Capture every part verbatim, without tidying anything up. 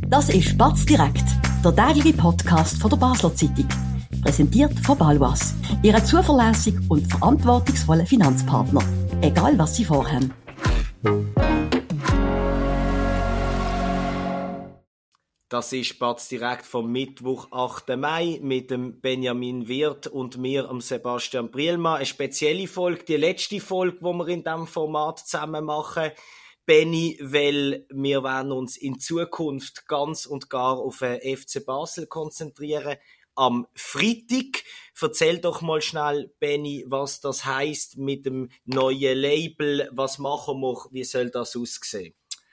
Das ist Batz direkt, der tägliche Podcast von der Basler Zeitung. Präsentiert von Baloise, Ihrem zuverlässigen und verantwortungsvollen Finanzpartner. Egal, was Sie vorhaben. Das ist Batz direkt vom Mittwoch, achten Mai, mit dem Benjamin Wirth und mir, dem Sebastian Brielmann. Eine spezielle Folge, die letzte Folge, die wir in diesem Format zusammen machen. Benni, weil wir werden uns in Zukunft ganz und gar auf den F C Basel konzentrieren. Am Freitag. Erzähl doch mal schnell, Benni, was das heisst mit dem neuen Label. Was machen wir? Wie soll das aussehen?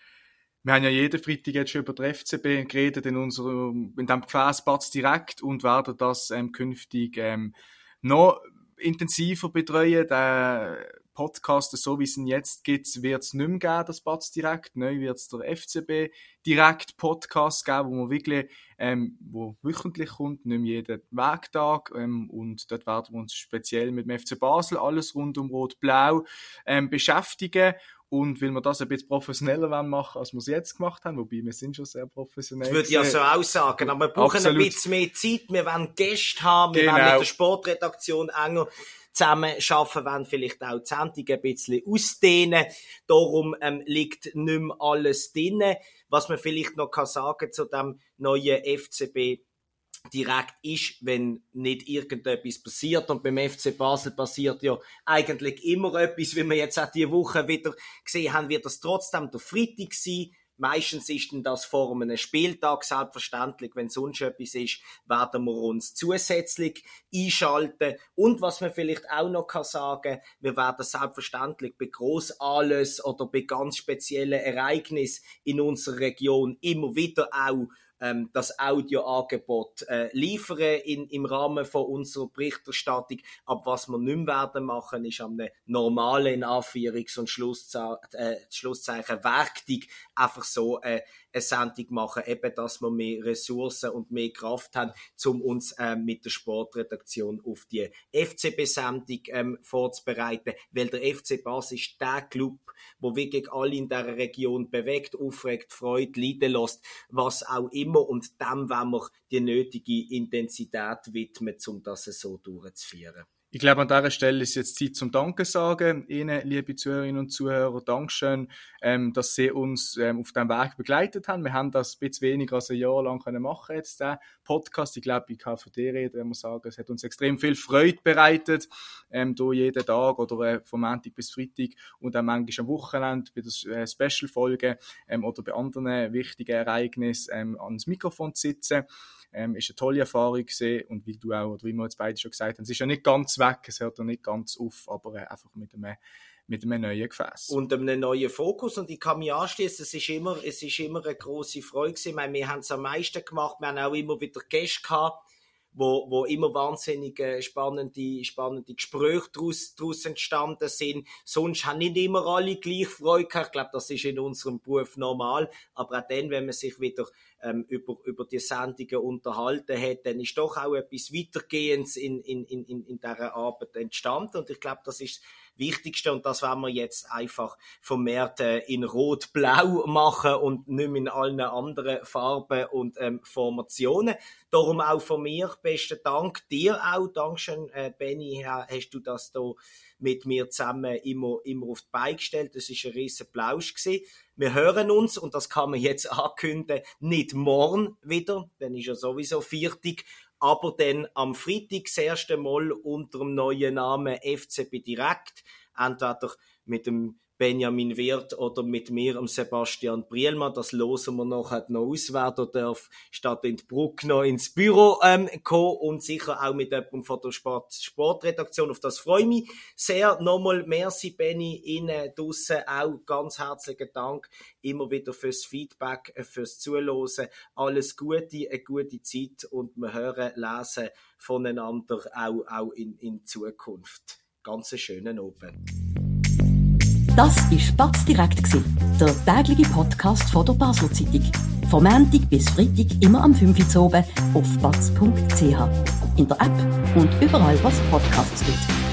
Wir haben ja jeden Freitag jetzt schon über den F C B geredet in unserem, in diesem Gefäß Batz direkt und werden das ähm, künftig ähm, noch intensiver betreuen. Der Podcast, so wie es ihn jetzt gibt, wird es nicht mehr geben, das Batz direkt. Neu wird es der F C B direkt Podcast geben, wo man wirklich, ähm, wo wöchentlich kommt, nicht mehr jeden Werktag. Ähm, und dort werden wir uns speziell mit dem F C Basel, alles rund um Rot-Blau, ähm, beschäftigen. Und weil wir das ein bisschen professioneller machen, als wir es jetzt gemacht haben, wobei wir sind schon sehr professionell. Das würde ich ja so auch sagen, aber wir brauchen Absolut. ein bisschen mehr Zeit, wir wollen Gäste haben, wir genau. wollen mit der Sportredaktion enger zusammen arbeiten, wollen vielleicht auch die Sendung ein bisschen ausdehnen. Darum ähm, liegt nicht mehr alles drin. Was man vielleicht noch kann sagen zu dem neuen F C B direkt ist, wenn nicht irgendetwas passiert. Und beim F C Basel passiert ja eigentlich immer etwas, wie wir jetzt auch diese Woche wieder gesehen haben, wird das trotzdem der Freitag sein. Meistens ist denn das vor einem Spieltag, selbstverständlich, wenn sonst etwas ist, werden wir uns zusätzlich einschalten. Und was man vielleicht auch noch sagen kann, wir werden selbstverständlich bei Grossanlässen oder bei ganz speziellen Ereignissen in unserer Region immer wieder auch ähm, das Audioangebot äh, liefern in, im Rahmen von unserer Berichterstattung. Aber was wir nicht mehr werden machen, ist am normalen, in Anführungs- und Schlusszeichen, äh, Schlusszeichen Werktag einfach so äh, eine Sendung machen, eben, dass wir mehr Ressourcen und mehr Kraft haben, um uns äh, mit der Sportredaktion auf die F C B-Sendung ähm, vorzubereiten, weil der F C Basel ist der Club, der wirklich alle in dieser Region bewegt, aufregt, freut, leiden lässt, was auch immer, und dem wollen wir die nötige Intensität widmen, um das so durchzuführen. Ich glaube, an dieser Stelle ist jetzt Zeit zum Danke sagen. Ihnen, liebe Zuhörerinnen und Zuhörer, Dankeschön, ähm, dass Sie uns ähm, auf diesem Weg begleitet haben. Wir haben das ein bisschen weniger als ein Jahr lang können machen jetzt, den Podcast. Ich glaube, ich kann für die reden, wenn man sagen, es hat uns extrem viel Freude bereitet, ähm, hier jeden Tag oder äh, vom Montag bis Freitag und dann manchmal am Wochenende bei der äh, Special-Folge ähm, oder bei anderen wichtigen Ereignissen ähm, ans Mikrofon zu sitzen. Ähm, ist eine tolle Erfahrung gewesen. Und wie du auch, oder wie wir jetzt beide schon gesagt haben, es ist ja nicht ganz weg, es hört ja nicht ganz auf, aber äh, einfach mit einem, mit einem neuen Gefäß. Und einem neuen Fokus, und ich kann mich anschließen, es ist immer, es ist immer eine grosse Freude gewesen. Ich meine, wir haben es am meisten gemacht, wir haben auch immer wieder Gäste gehabt, wo, wo immer wahnsinnig äh, spannende, spannende Gespräche daraus, daraus entstanden sind. Sonst haben nicht immer alle gleich Freude gehabt. Ich glaube, das ist in unserem Beruf normal. Aber auch dann, wenn man sich wieder ähm, über, über die Sendungen unterhalten hat, dann ist doch auch etwas Weitergehendes in, in, in, in dieser Arbeit entstanden. Und ich glaube, das ist Wichtigste, und das werden wir jetzt einfach vermehrt äh, in Rot-Blau machen und nicht mehr in allen anderen Farben und ähm, Formationen. Darum auch von mir besten Dank, dir auch, Dankeschön, äh, Benni, hast du das da mit mir zusammen immer, immer auf die Beine gestellt. Das war ein riesen Plausch gewesen. Wir hören uns, und das kann man jetzt ankündigen, nicht morgen wieder, dann ist ja sowieso Viertag, aber dann am Freitag das erste Mal unter dem neuen Namen F C B Direkt, entweder mit dem Benjamin Wirth oder mit mir, dem Sebastian Brielmann. Das hören wir nachher noch aus, wer da darf statt in die Brücke noch ins Büro ähm, kommen, und sicher auch mit jemandem von der Sport- Sportredaktion. Auf das freue ich mich sehr. Nochmal merci, Benni, Ihnen draussen auch ganz herzlichen Dank immer wieder fürs Feedback, fürs Zuhören. Alles Gute, eine gute Zeit, und wir hören, lesen voneinander auch, auch in, in Zukunft. Ganz einen schönen Abend. Das war Batz direkt, der tägliche Podcast von der Basler Zeitung. Von Montag bis Freitag immer am fünf Uhr oben auf batz punkt c h. In der App und überall, was Podcasts gibt.